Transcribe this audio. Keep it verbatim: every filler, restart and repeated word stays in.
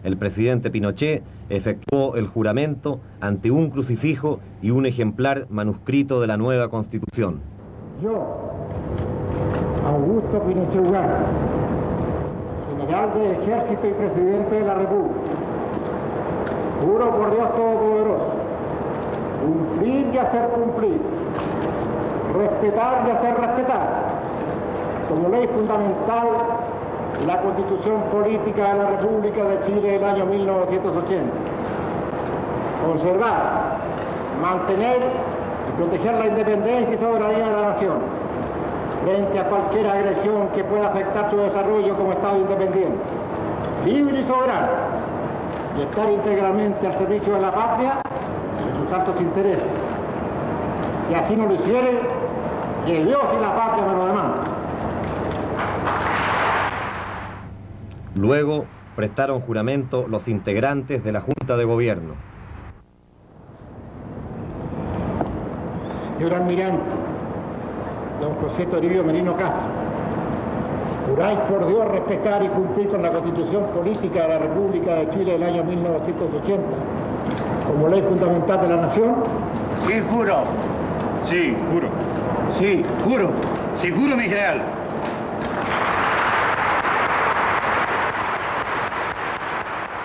el presidente Pinochet efectuó el juramento ante un crucifijo y un ejemplar manuscrito de la nueva Constitución. Yo, Augusto Pinochet Ugarte, general de Ejército y Presidente de la República, juro por Dios Todopoderoso, cumplir y hacer cumplir, respetar y hacer respetar, como ley fundamental, la Constitución Política de la República de Chile del año mil novecientos ochenta. Conservar, mantener y proteger la independencia y soberanía de la nación frente a cualquier agresión que pueda afectar su desarrollo como Estado independiente, libre y soberano, y estar integralmente al servicio de la patria y sus altos intereses. Y así no lo hiciere, que Dios y la patria me lo demandan. Luego prestaron juramento los integrantes de la Junta de Gobierno. Señor almirante, don José Toribio Merino Castro, juráis por Dios respetar y cumplir con la Constitución Política de la República de Chile del año mil novecientos ochenta como ley fundamental de la nación. Sí, juro. Sí, juro. Sí, juro. Sí, juro, mi general.